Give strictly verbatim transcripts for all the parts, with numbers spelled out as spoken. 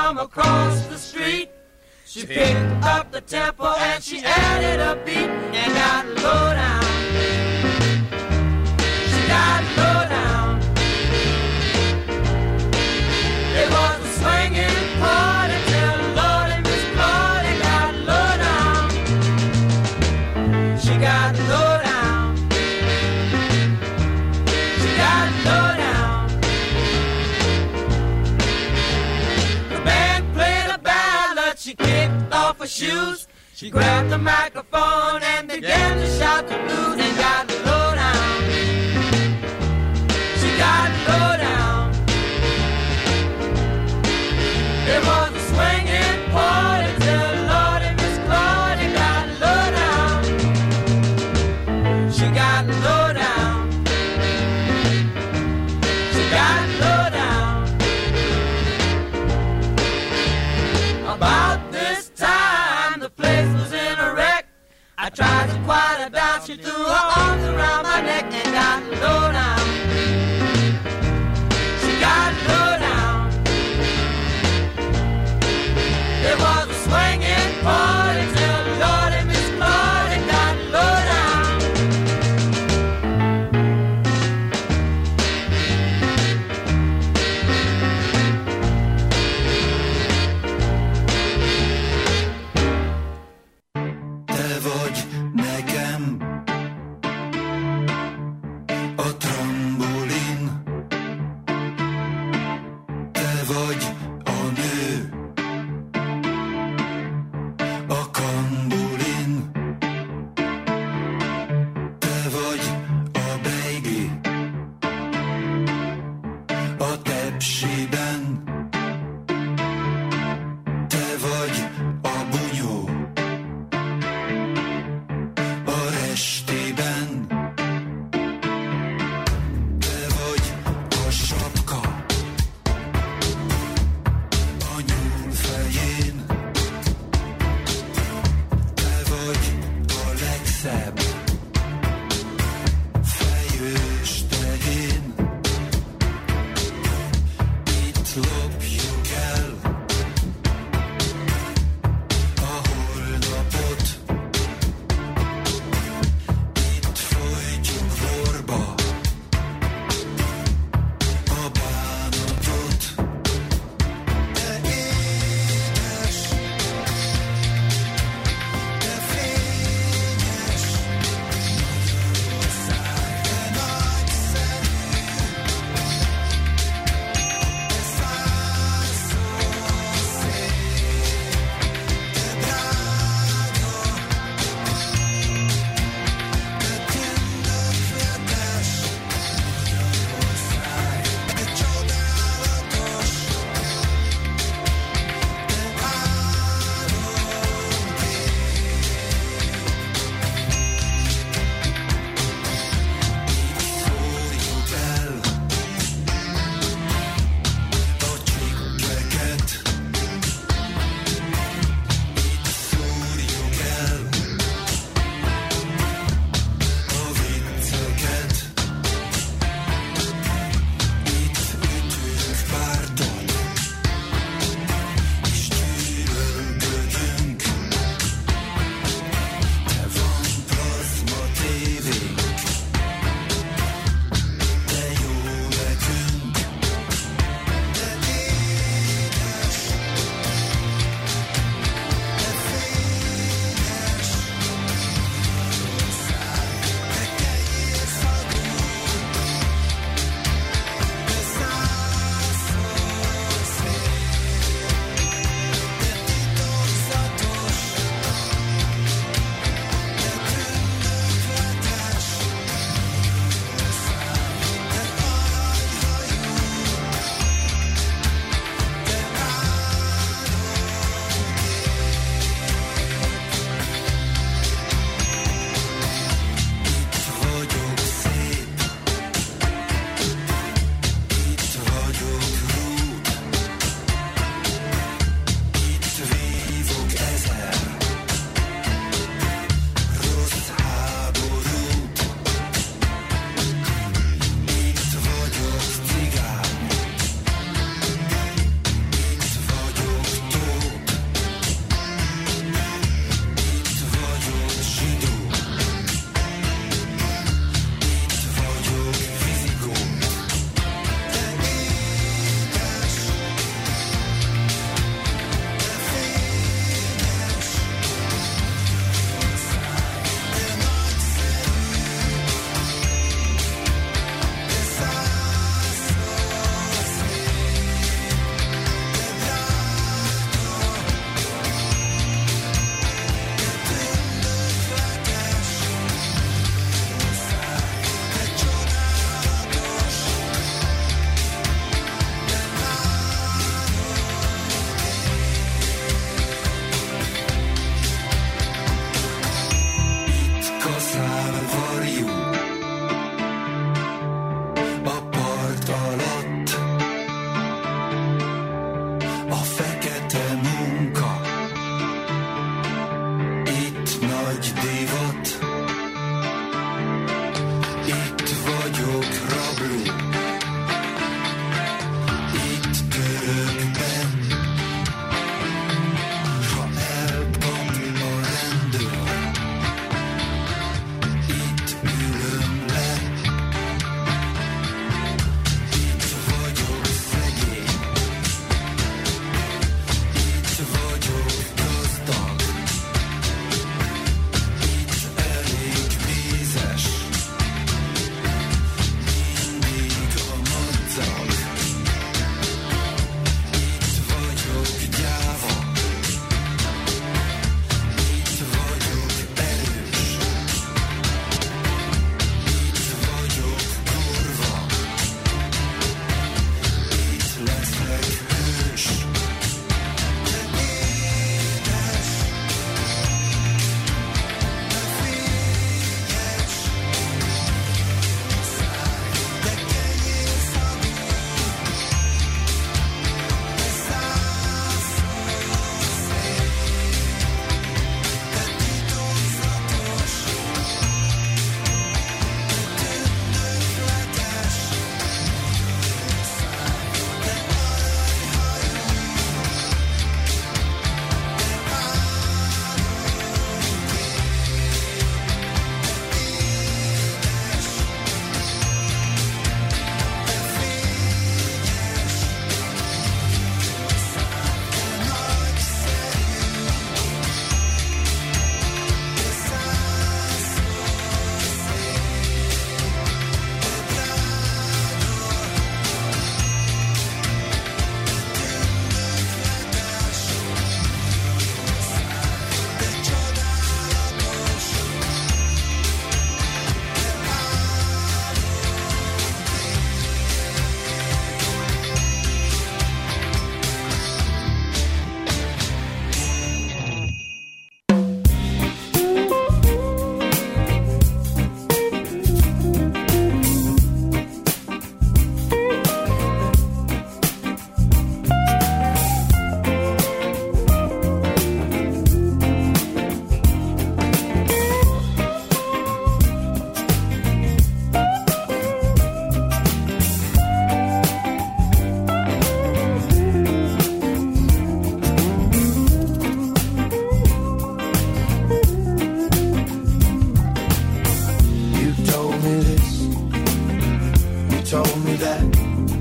from across the street. She picked up the tempo and she added a beat and got low down. She got low down. It was a swinging party till Lord and Miss Claudia got low down. She got low down. She got low down. The band played a ballad. She kicked off her shoes. She grabbed the microphone and began to shout the blues and got low down. She got low down. It was a swinging party till Lord and Miss Claudia got low down. She got low down. She got low down. About this time the place was in a wreck. I tried to quiet her down. She threw her arms around my neck and got low down. She got low down. It was a swinging party till Lord and Miss Claudia got low down. Te vagy nekem a trambolin, te vagy a nő, a kambulin, te vagy a beigli, a tepsiben, te vagy a bunyó, a restiben, te vagy a sapka, a nyúl fején, te vagy a legszebb fejős tehén,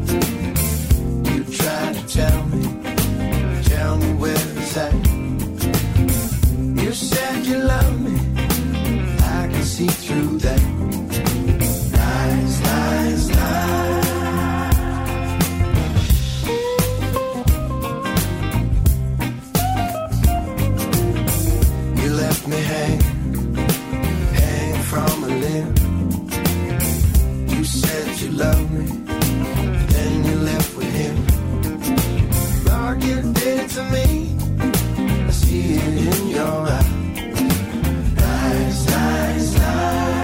You try to tell me, tell me where it's at. You said you love me, I can see through that. Lies, lies, lies. You left me hang, hang from a limb. You said you loved me, then you left with him. Lord, you did it to me, I see it in your eyes. Lies, lies, lies.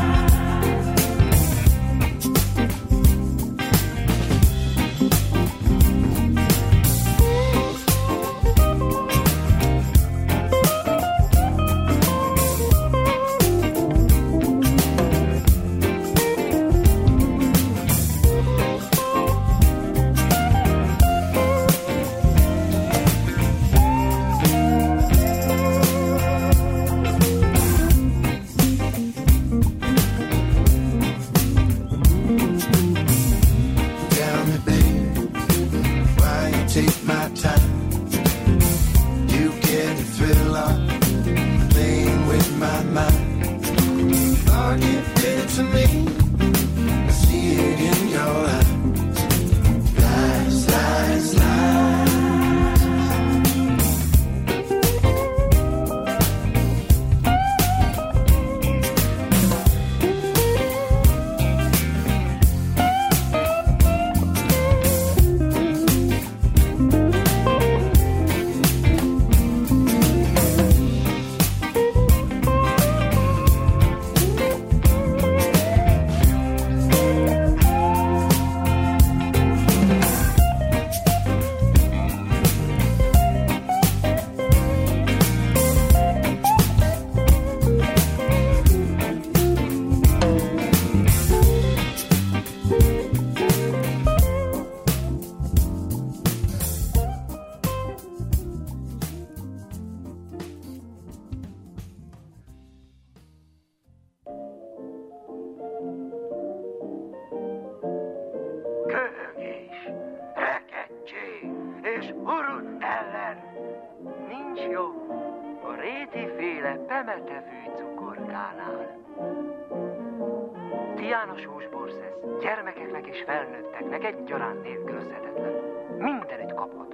Tiános húsborszesz, gyermekeknek és felnőtteknek egyaránt nélkülözhetetlen. Mindenütt kapható.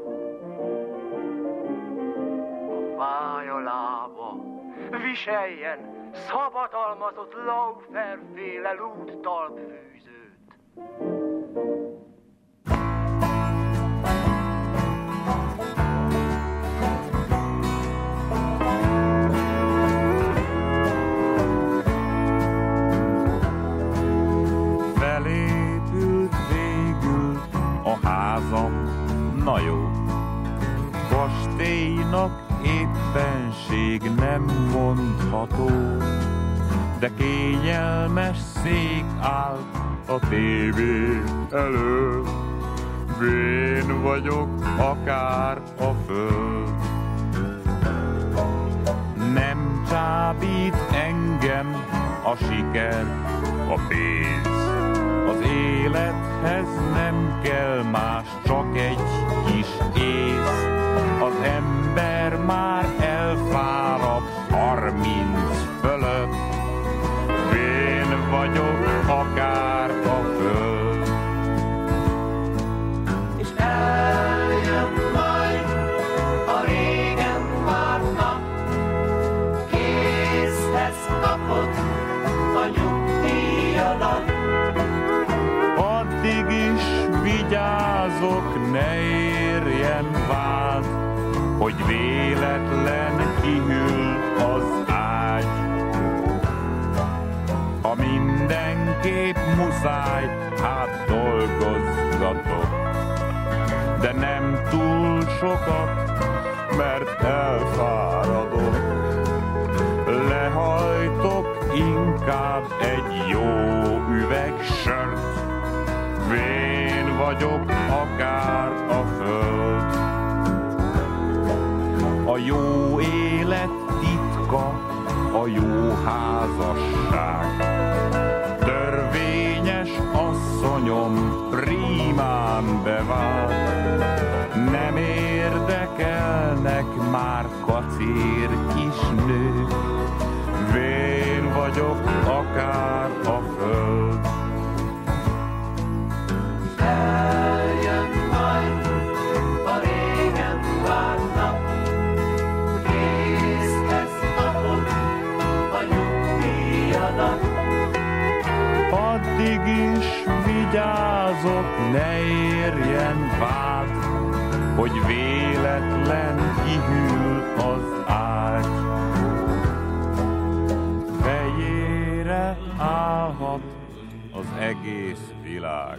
A fájalába viseljen szabadalmazott Laufer-féle lúdtalpfűzőt. Na jó, kastélynak éppenség nem mondható, de kényelmes szék áll a tévé előtt. Vén vagyok akár a föld. Nem csábít engem a siker, a pénz. Az élethez nem kell más, csak egy kis ész. Az ember már elfáradt harminc fölött. Vén vagyok akár a föld. És eljön majd a régen várt nap, kézhez kapod a nyugdíjadat. Addig is vigyázok, ne érjen vád, hogy véletlen kihűl az ágy. Ha mindenképp muszáj, hát dolgozgatok, de nem túl sokat, mert elfáradok. Lehajtok inkább egy jó üveg sört, vén vagyok akár a föld. A jó élet titka, a jó házasság. Törvényes asszonyom, rímán bevált. Nem érdekelnek már kacér kis nők, vén vagyok akár a föld. Eljön majd a régen várt nap, készhez kapod a nyugdíjadat. Addig is vigyázok, ne érjen vád, hogy véletlen kihűl az ágy. Fejére állhat az egész világ.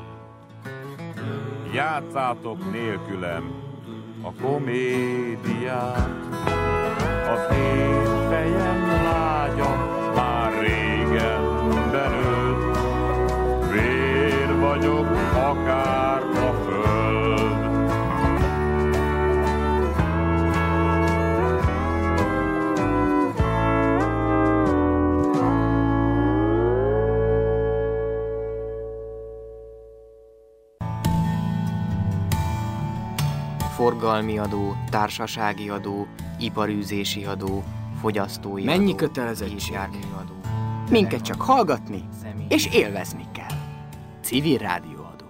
Játszátok nélkülem a komédiát. Az én fejem lágya már régen belőtt, vér vagyok akár a föld. Forgalmi adó, társasági adó, iparűzési adó, fogyasztói Mennyi adó, kötelezettség? járműadó. Minket csak hallgatni és élvezni kell. Civil rádióadó.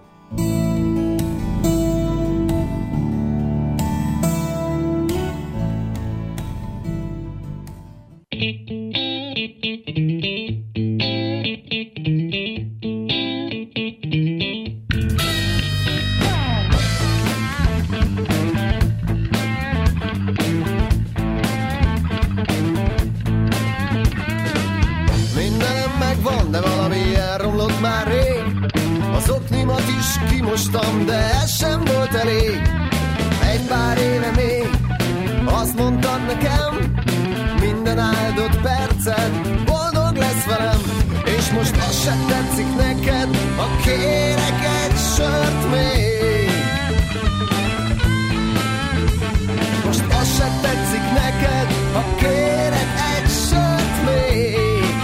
Mindenem megvan, de valami elromlott már rég. Az oknimat is kimostam, de ez sem volt elég. Egy pár éve még azt mondtad nekem, minden áldott percet boldog lesz velem. És most az se tetszik neked, ha kérek egy sört még. Most az se tetszik neked, ha kérek egy sört még.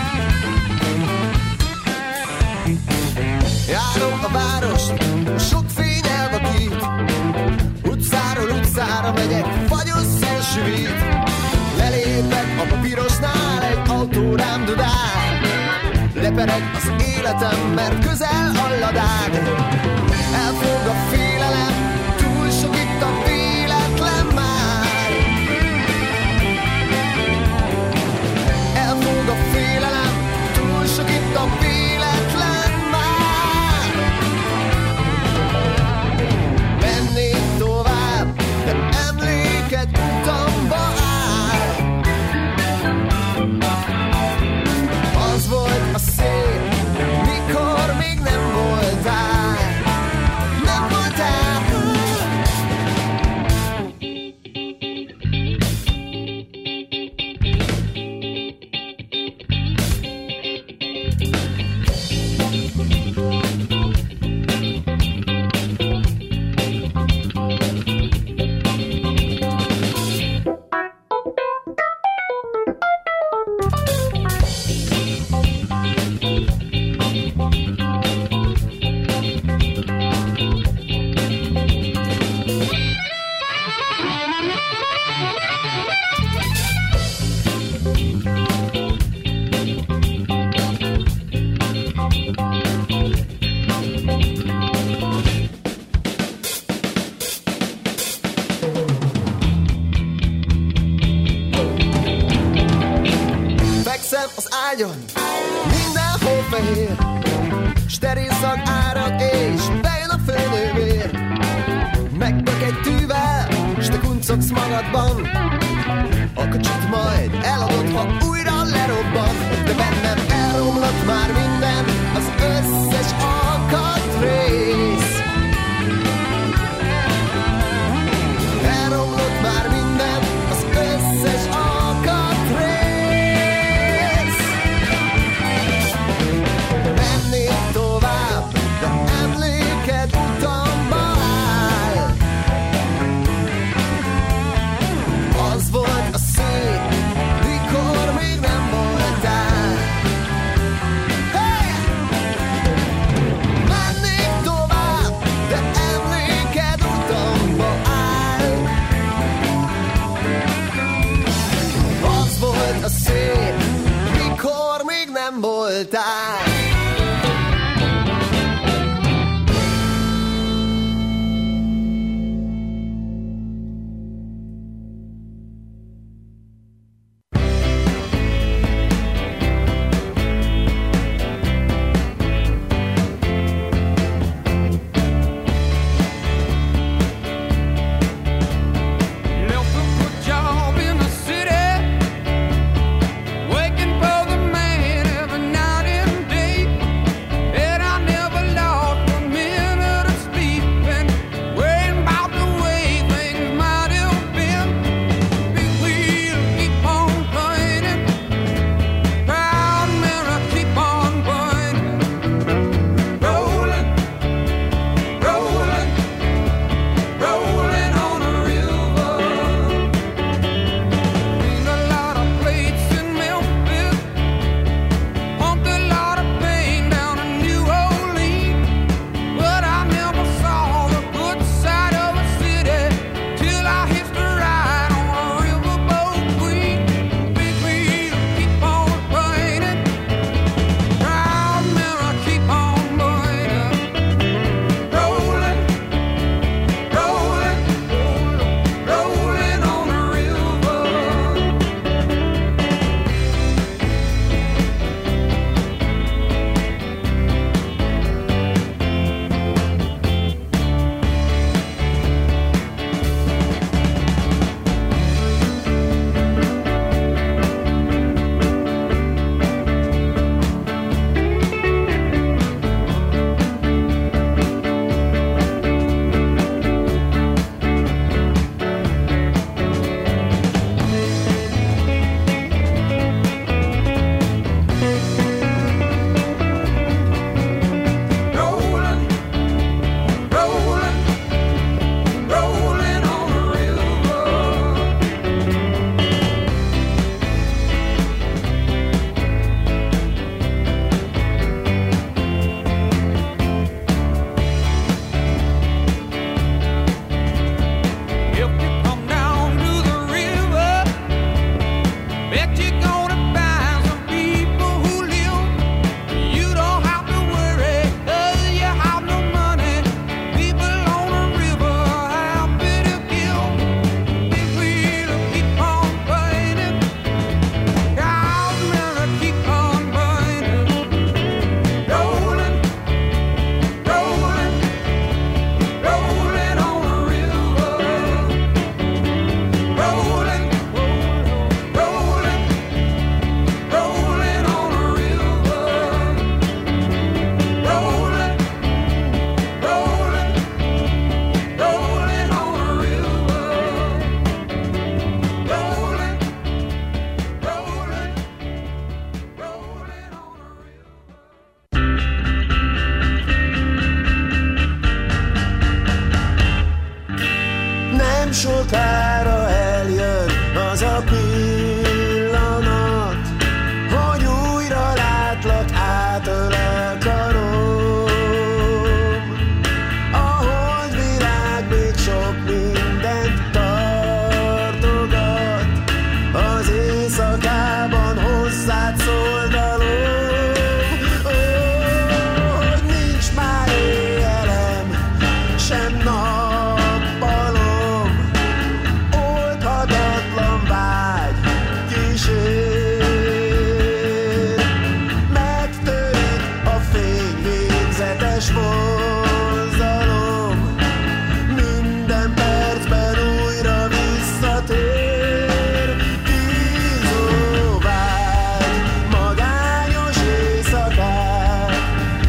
Járom a várost, sok fény elvakít, utcáról utcára megyek, fagyos szél süvít. Lelépek a papírosnál, egy autó rám dudál. Lepereg az életem, mert közel alladág. Elfog a félelem, túl sok itt a véletlen már. Elfog a félelem, túl sok itt a véletlen már. Mennék tovább, de emléked utamba áll. Az volt a szép, mikor még nem voltál. Nem voltál. Fekszem az ágyon, mindenhol fehér, steril szag árad és bejön a főnővér. Megbök egy tűvel, s te kuncogsz magadban, a kocsit majd eladod, ha újra lerobban. De bennem elromlott már minden, az összes alkatrész. Elromlott már minden, az összes alkatrész. Mennék tovább, de emléked utamba áll. Az volt a szép, mikor még nem voltál. Hey! Mennék tovább, sokára eljön az a pillanat, hogy újra látlak, átölel karom. A holdvilág még sok mindent tartogat, az éjszakában hozzád szól dalom. Ó, hogy nincs már éjjelem, sem nappalom, oldhatatlan vágy kísér. Megtörik a fény végzetes vonzalom, minden percben újra visszatér. Kínzó vágy, magányos éjszakák,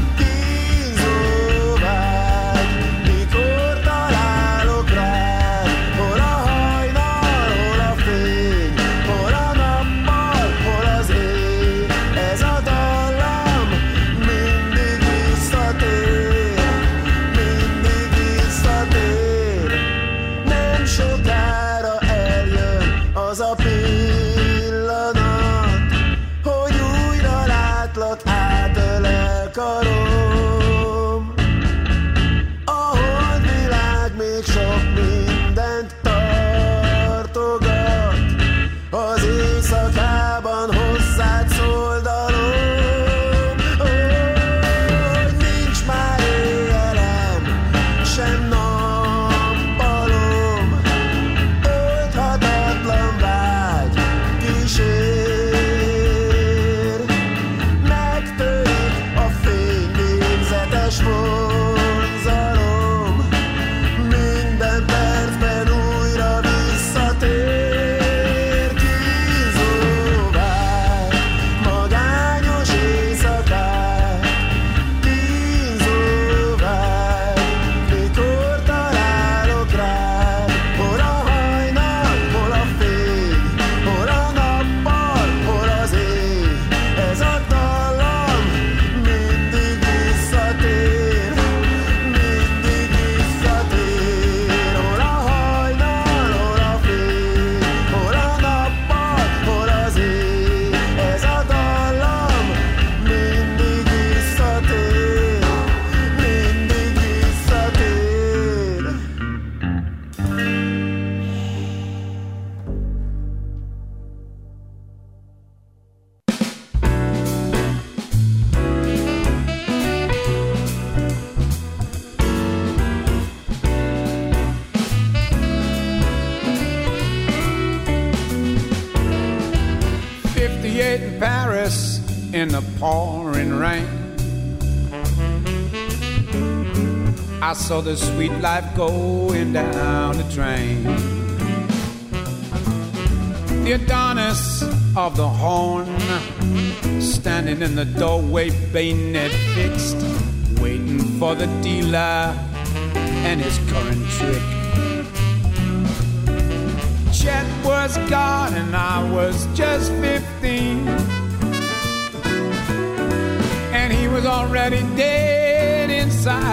kínzó vágy, mikor találok rád. Hol a hajnal, hol a fény, hol a nappal, hol az ég. Ez a dallam mindig visszatér, mindig visszatér. Nem sokára eljön az a pillanat, hogy újra látlak, átölel karom. A holdvilág még sok mindent tartogat, az éjszakában hozzád szól dalom. Ó, hogy nincs már éjjelem, sem nappalom, oldhatatlan vágy kísér. Megtörik a fény végzetes vonzalom, minden percben újra visszatér. Kínzó vágy, magányos éjszakák, kínzó vágy, mikor találok rád. Hol a hajnal, hol a fény, hol a nappal, hol az ég. Ez a dallam mindig visszatér, mindig visszatér. Hol a hajnal, hol a fény, hol a nappal, hol az ég. Ez a dallam mindig visszatér, mindig visszatér. fifty-eight in Paris in the pouring rain. I saw the sweet life going down the drain. The Adonis of the horn, standing in the doorway, bayonet fixed, waiting for the dealer and his current trick. Chet was gone and I was just fifteen, and he was already dead inside.